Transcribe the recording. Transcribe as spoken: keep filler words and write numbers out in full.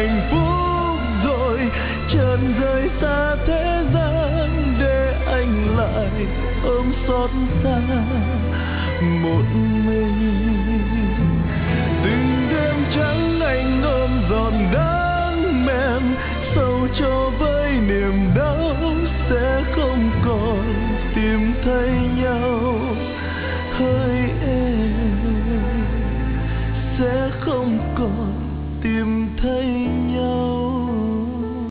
hạnh phúc rồi, trần rời xa thế gian để anh lại ôm xót xa một mình. Từng đêm trắng anh ôm giọt đắng men, sâu cho với niềm đau sẽ không còn tìm thấy nhau. Hỡi em sẽ không còn tìm thấy